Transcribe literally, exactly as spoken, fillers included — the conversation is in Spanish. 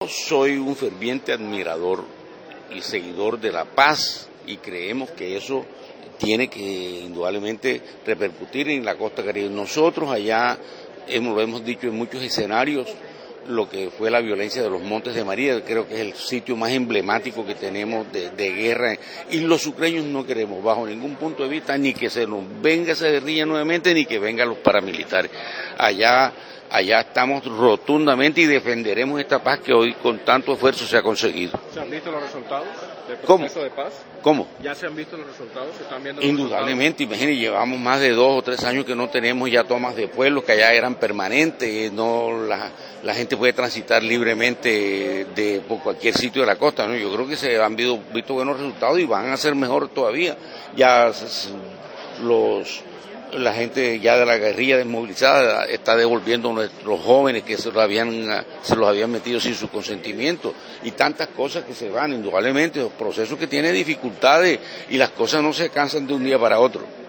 Soy un ferviente admirador y seguidor de la paz y creemos que eso tiene que indudablemente repercutir en la costa caribe. Nosotros allá hemos, lo hemos dicho en muchos escenarios, lo que fue la violencia de los Montes de María, creo que es el sitio más emblemático que tenemos de, de guerra, y los sucreños no queremos bajo ningún punto de vista ni que se nos venga esa guerrilla nuevamente ni que vengan los paramilitares. Allá Allá estamos rotundamente y defenderemos esta paz que hoy con tanto esfuerzo se ha conseguido. ¿Se han visto los resultados del proceso ¿Cómo? de paz? ¿Cómo? ¿Ya se han visto los resultados? ¿Se están viendo los Indudablemente, imagínense, llevamos más de dos o tres años que no tenemos ya tomas de pueblos que allá eran permanentes, no la, la gente puede transitar libremente de por cualquier sitio de la costa, ¿no? Yo creo que se han visto, visto buenos resultados y van a ser mejor todavía. Ya los la gente ya de la guerrilla desmovilizada está devolviendo a nuestros jóvenes que se los habían se los habían metido sin su consentimiento, y tantas cosas que se van, indudablemente, los procesos que tienen dificultades y las cosas no se cansan de un día para otro.